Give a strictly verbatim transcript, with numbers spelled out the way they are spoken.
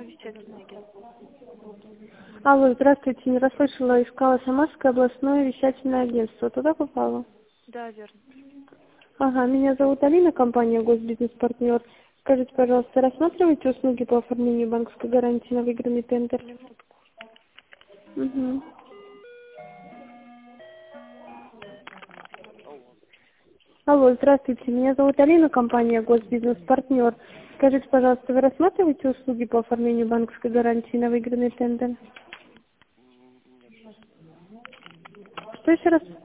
вещательное агентство. Алло, здравствуйте, не расслышала, искала Самарское областное вещательное агентство. Туда попала? Да, верно. Ага, меня зовут Алина, компания Госбизнес-партнер. Скажите, пожалуйста, рассматриваете услуги по оформлению банковской гарантии на выигранный тендер? Минутку. Угу. Алло. Алло, здравствуйте, меня зовут Алина, компания Госбизнес-партнер. Скажите, пожалуйста, вы рассматриваете услуги по оформлению банковской гарантии на выигранный тендер? М, Нет. Что еще раз?